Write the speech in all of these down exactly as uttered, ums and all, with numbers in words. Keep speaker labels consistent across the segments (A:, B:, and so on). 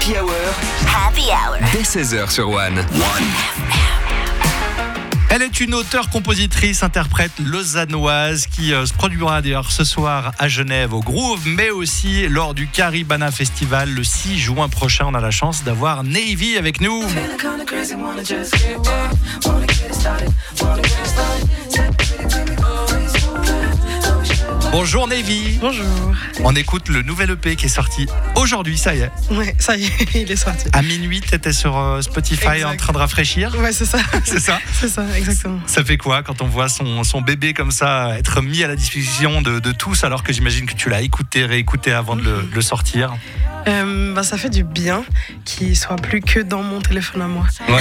A: Happy Hour.
B: Happy Hour.
A: Dès seize heures sur One.
C: Elle est une auteure-compositrice, interprète lausannoise qui euh, se produira d'ailleurs ce soir à Genève au Groove, mais aussi lors du Caribana Festival le six juin prochain. On a la chance d'avoir Navy avec nous. Bonjour Navy.
D: Bonjour.
C: On écoute le nouvel E P qui est sorti aujourd'hui, ça y est.
D: Ouais, ça y est, il est sorti.
C: À minuit, t'étais sur euh, Spotify
D: Exact.
C: en train de rafraîchir.
D: Ouais, c'est ça.
C: C'est ça.
D: C'est ça, exactement.
C: Ça fait quoi quand on voit son, son bébé comme ça être mis à la disposition de, de tous, alors que j'imagine que tu l'as écouté, réécouté avant de le, de le sortir?
D: Euh, bah, ça fait du bien qu'il soit plus que dans mon téléphone à moi.
C: Ouais.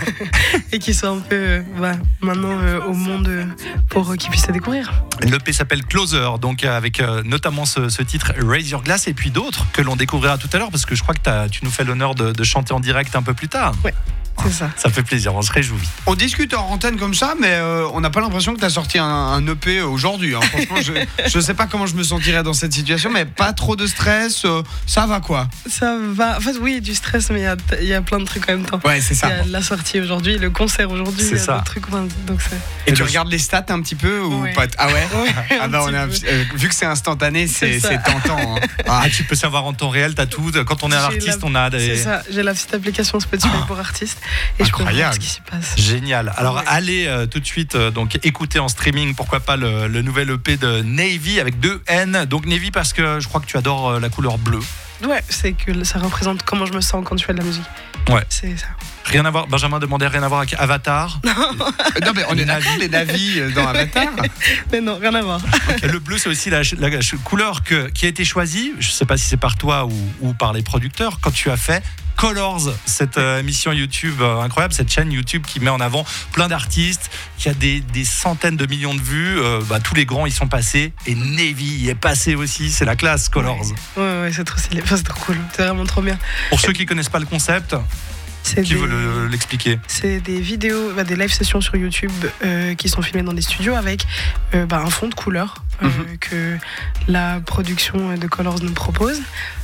D: Et qu'il soit un peu euh, bah, maintenant euh, au monde euh, pour euh, qu'il puisse le découvrir.
C: L'E P s'appelle Closer, donc euh, avec euh, notamment ce, ce titre Raise Your Glass et puis d'autres que l'on découvrira tout à l'heure, parce que je crois que t'as, tu nous fais l'honneur de, de chanter en direct un peu plus tard.
D: Ouais. C'est ça.
C: Ça fait plaisir, on se réjouit.
E: On discute en antenne comme ça, mais euh, on n'a pas l'impression que tu as sorti un, un E P aujourd'hui. Hein. Franchement, je ne sais pas comment je me sentirais dans cette situation, mais pas trop de stress. Euh, ça va quoi?
D: Ça va. En fait, oui, du stress, mais il y a, il y a plein de trucs en même temps.
E: Ouais, c'est
D: Il
E: ça.
D: y a la sortie aujourd'hui, le concert aujourd'hui,
C: C'est
D: il y a
C: ça.
D: d'autres trucs. enfin, Donc c'est...
E: Et
C: Et
E: tu
C: le-
E: regardes les stats un petit peu ou
D: Ouais.
E: pas? Ah ouais,
D: Ouais,
E: ah
D: un
E: bah, on
D: petit
E: est un
D: peu.
E: petit- euh, vu que c'est instantané, c'est,
D: C'est ça.
E: c'est tentant. Hein.
C: Ah, tu peux savoir en temps réel, t'as tout. Quand on est un
D: J'ai
C: artiste,
D: la-
C: on a des...
D: C'est ça, j'ai la petite application Spotify pour artistes et je peux
E: Incroyable.
D: voir ce qui s'y passe.
C: Génial. Alors
D: Ouais.
C: allez euh, tout de suite euh, donc écouter en streaming, pourquoi pas le, le nouvel E P de Navy avec deux N. Donc Navy parce que je crois que tu adores euh, la couleur bleue.
D: Ouais, c'est que ça représente comment je me sens quand je fais de la musique.
C: Ouais.
D: C'est ça.
C: Rien à voir. Benjamin demandait rien à voir avec Avatar.
E: Euh, Non, mais on est d'accord, les navis euh, dans Avatar.
D: Mais non, rien à voir.
C: Et le bleu, c'est aussi la, la- la couleur que, qui a été choisie. Je ne sais pas si c'est par toi ou, ou par les producteurs quand tu as fait Colors, cette euh, émission YouTube euh, incroyable, cette chaîne YouTube qui met en avant plein d'artistes, qui a des, des centaines de millions de vues. Euh, bah, tous les grands y sont passés et Navy y est passé aussi. C'est la classe, Colors.
D: Ouais, ouais, c'est trop stylé. Enfin, c'est trop cool. C'est vraiment trop bien.
C: Pour ceux qui connaissent pas le concept,
D: C'est
C: qui
D: des...
C: veut le- l'expliquer?
D: C'est des vidéos, bah, des live sessions sur YouTube euh, qui sont filmées dans des studios avec euh, bah, un fond de couleur euh,
E: Mhm.
D: que la production de Colors nous propose.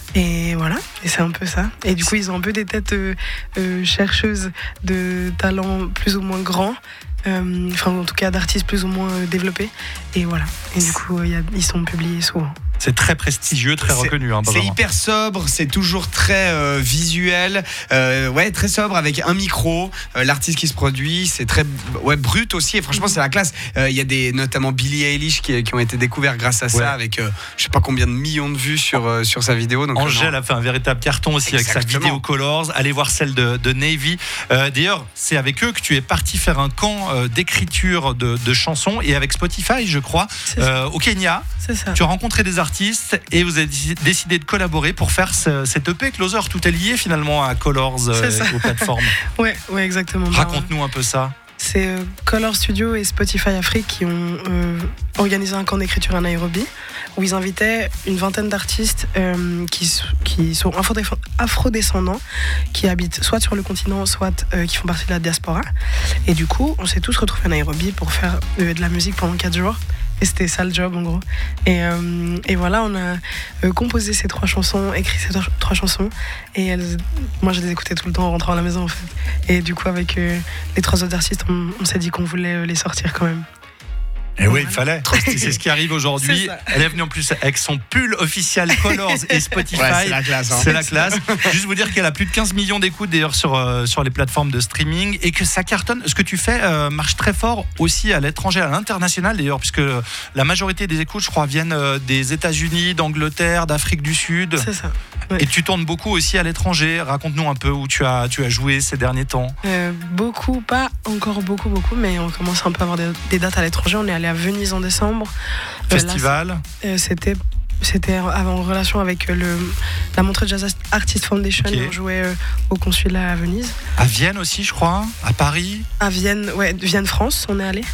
D: Et voilà, et c'est un peu ça. Et du coup, ils ont un peu des têtes euh, euh, chercheuses de talents plus ou moins grands. Euh, enfin, en tout cas, d'artistes plus ou moins euh, développés. Et voilà. Et du coup, il y a- ils sont publiés souvent.
C: C'est très prestigieux, très
E: C'est-
C: reconnu. Hein,
E: C'est
C: Benjamin.
E: hyper sobre, c'est toujours très euh, visuel, euh, ouais, très sobre avec un micro. Euh, l'artiste qui se produit, c'est très ouais, brut aussi. Et franchement, c'est la classe. Il y a des, notamment Billie Eilish qui, qui ont été découverts grâce à ça,
C: Ouais.
E: avec euh, je sais pas combien de millions de vues sur, euh, sur sa vidéo. Donc,
C: Angèle
E: euh,
C: a fait un véritable carton aussi avec sa
E: Exactement.
C: vidéo Colors. Allez voir celle de, de Navy. Euh, d'ailleurs, c'est avec eux que tu es parti faire un camp euh, d'écriture de, de chansons et avec Spotify, je crois,
D: C'est ça.
C: euh, au Kenya.
D: C'est ça.
C: Tu as rencontré des artistes et vous avez décidé de collaborer pour faire ce, cet E P Closer. Tout est lié finalement à Colors euh,
D: C'est ça.
C: et aux plateformes.
D: Ouais, ouais, exactement. Bah,
C: Raconte-nous un peu ça.
D: C'est euh, Color Studio et Spotify Afrique qui ont euh, organisé un camp d'écriture à Nairobi où ils invitaient une vingtaine d'artistes euh, qui, s- qui sont afro- afrodescendants, qui habitent soit sur le continent, soit euh, qui font partie de la diaspora. Et du coup, on s'est tous retrouvés à Nairobi pour faire euh, de la musique pendant quatre jours. Et c'était ça le job en gros. Et, euh, et voilà, on a euh, composé ces trois chansons, écrit ces trois, trois chansons. Et elles, moi, je les écoutais tout le temps en rentrant à la maison en fait. Et du coup, avec euh, les trois autres artistes, on, on s'est dit qu'on voulait euh, les sortir quand même.
C: Et oui, il fallait. C'est ce qui arrive aujourd'hui.
D: C'est ça.
C: Elle est venue en plus avec son pull officiel Colors et Spotify.
E: Ouais, c'est la classe. Hein.
C: C'est la classe. Juste vous dire qu'elle a plus de quinze millions d'écoutes d'ailleurs sur, euh, sur les plateformes de streaming et que ça cartonne. Ce que tu fais euh, marche très fort aussi à l'étranger, à l'international d'ailleurs, puisque la majorité des écoutes, je crois, viennent euh, des États-Unis, d'Angleterre, d'Afrique du Sud.
D: C'est ça. Ouais.
C: Et tu tournes beaucoup aussi à l'étranger. Raconte-nous un peu où tu as, tu as joué ces derniers temps.
D: Euh, beaucoup, pas encore beaucoup, beaucoup, mais on commence un peu à avoir des, des dates à l'étranger. On est allé à Venise en décembre. Euh, là,
C: Festival.
D: Euh, c'était c'était en relation avec le, la Montreux Jazz Artist Foundation.
C: Ok.
D: On jouait euh, au consulat à Venise.
C: À Vienne aussi, je crois. À Paris.
D: À Vienne, ouais, Vienne, France, on est allé.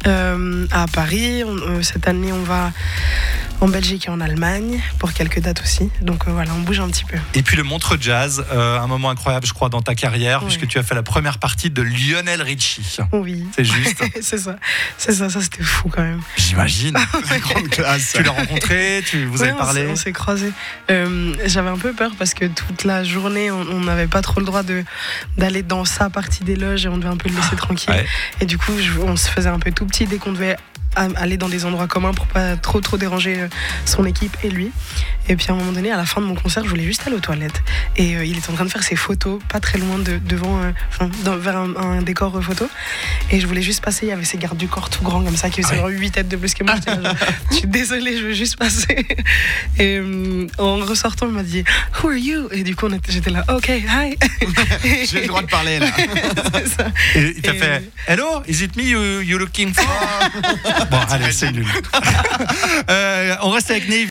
D: Euh, à Paris, on- euh, cette année, on va en Belgique et en Allemagne pour quelques dates aussi. Donc euh, voilà, on bouge un petit peu.
C: Et puis le Montreux Jazz, euh, un moment incroyable, je crois, dans ta carrière,
D: Ouais.
C: puisque tu as fait la première partie de Lionel Richie.
D: Oui.
C: C'est juste,
D: c'est ça, c'est ça, ça c'était fou quand même.
C: j'imagine.
E: La grande classe.
C: Tu l'as rencontré, tu vous
D: Ouais,
C: avez
D: on
C: parlé.
D: s'est- On s'est croisés. Euh, J'avais un peu peur parce que toute la journée, on on n'avait pas trop le droit de d'aller dans sa partie des loges et on devait un peu le laisser tranquille.
C: Ouais.
D: Et du coup, je- on se faisait un peu tout petit dès qu'on devait a- aller dans des endroits communs pour pas trop trop déranger euh, son équipe et lui. Et puis à un moment donné, à la fin de mon concert, je voulais juste aller aux toilettes. Et euh, il était en train de faire ses photos, pas très loin de, devant, euh, enfin, dans- vers un, un décor euh, photo. Et je voulais juste passer. Il y avait ces gardes du corps tout grands comme ça qui faisaient
C: Ah
D: genre huit têtes de plus que moi. J'étais là, genre, je suis désolée, je veux juste passer. Et euh, en ressortant, il m'a dit Who are you? Et du coup, on était- j'étais là, OK, hi.
E: J'ai le droit de parler là.
D: C'est ça.
C: Et il t'a
D: Et-
C: fait Hello, is it me you, you looking for? Bon, allez, c'est nul. Euh, on reste avec Navy.